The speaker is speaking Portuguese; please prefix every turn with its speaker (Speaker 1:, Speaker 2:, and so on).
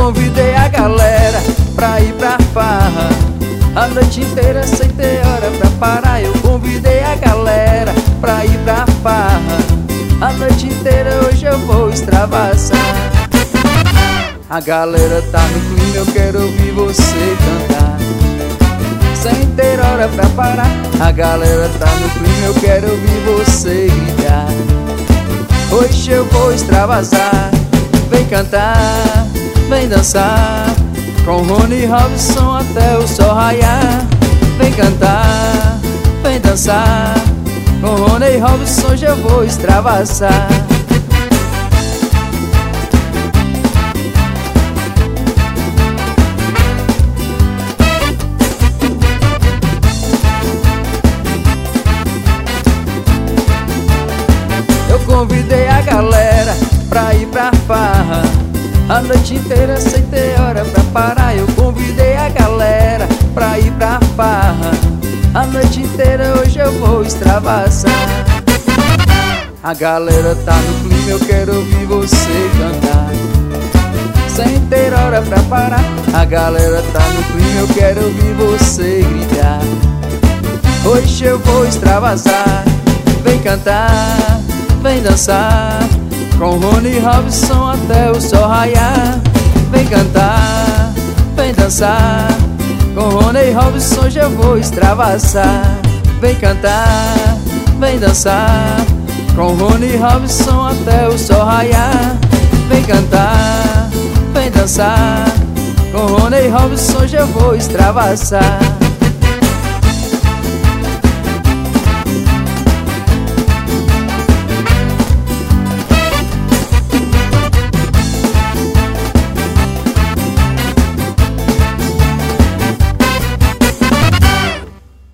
Speaker 1: convidei a galera pra ir pra farra, a noite inteira sem ter hora pra parar. Eu convidei a galera pra ir pra farra, a noite inteira hoje eu vou extravasar. A galera tá no clima, eu quero ouvir você cantar, sem ter hora pra parar. A galera tá no clima, eu quero ouvir você gritar. Hoje eu vou extravasar. Vem cantar, vem dançar, com Rony Robson até o sol raiar. Vem cantar, vem dançar, com Rony Robson hoje eu vou extravasar. Eu convidei a galera pra ir pra farra, a noite inteira sem ter hora pra parar. Eu convidei a galera pra ir pra farra, a noite inteira hoje eu vou extravasar. A galera tá no clima, eu quero ouvir você cantar, sem ter hora pra parar. A galera tá no clima, eu quero ouvir você gritar. Hoje eu vou extravasar. Vem cantar, vem dançar, com Rony Robson até o sol raiar. Vem cantar, vem dançar, com Rony Robson hoje eu vou extravasar. Vem cantar, vem dançar, com Rony Robson até o sol raiar. Vem cantar, vem dançar, com Rony Robson hoje eu vou extravasar.